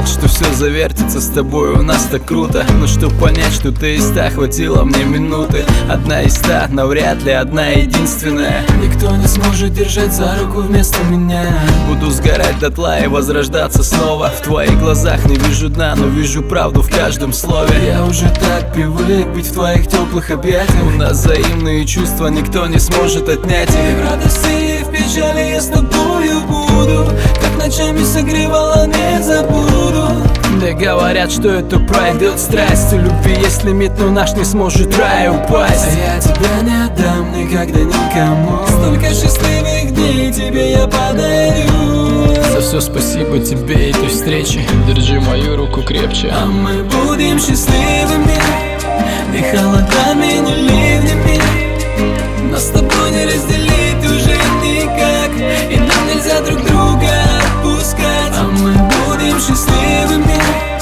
что все завертится с тобой, у нас так круто. Но чтоб понять, что ты из 100, хватило мне минуты. Одна из 100, навряд ли одна единственная. Никто не сможет держать за руку вместо меня. Буду сгорать дотла и возрождаться снова. В твоих глазах не вижу дна, но вижу правду в каждом слове. Я уже так привык быть в твоих теплых объятиях. У нас взаимные чувства никто не сможет отнять. И в радости, и в печали я с тобою буду. Как ночами согревала, не забуду. Да говорят, что это пройдет страсть. У любви есть лимит, но наш не сможет в рай упасть. А я тебя не отдам никогда никому. Столько счастливых дней тебе я подарю. За все спасибо тебе и той встрече. Держи мою руку крепче. А мы будем счастливыми, ни холодами, ни ливнями. Нас с тобой не разделить уже никак, и нам нельзя друг друга отпускать. А мы будем счастливыми,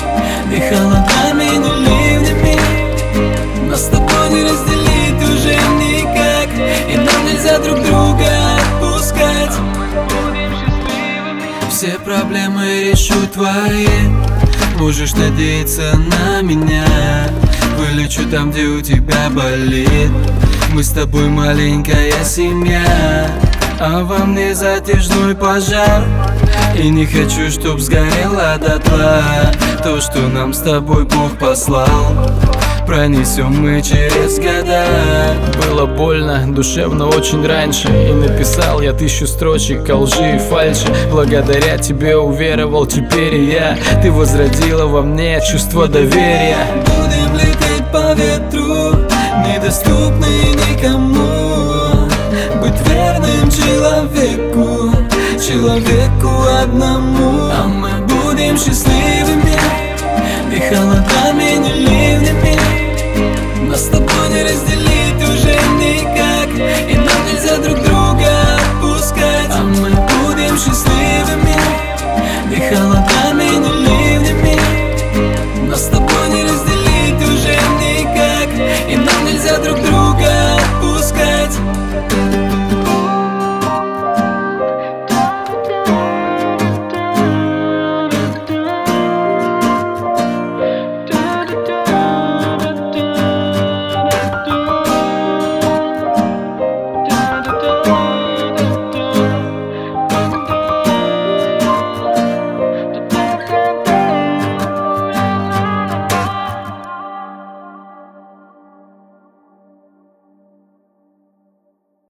ни холодами, ни ливнями. Нас с тобой не разделить уже никак, и нам нельзя друг друга отпускать. А мы будем счастливыми. Все проблемы решу твои, можешь надеяться на меня. Вылечу там, где у тебя болит. Мы с тобой маленькая семья, а во мне затяжной пожар. И не хочу, чтоб сгорело дотла то, что нам с тобой Бог послал. Пронесем мы через года. Было больно, душевно очень раньше. И написал я 1000 строчек о лжи и фальши. Благодаря тебе уверовал теперь и я. Ты возродила во мне чувство доверия. Будем лететь по ветру, недоступны никому. Быть верным человеку, человеку одному. А мы будем счастливыми, ни холодами, ни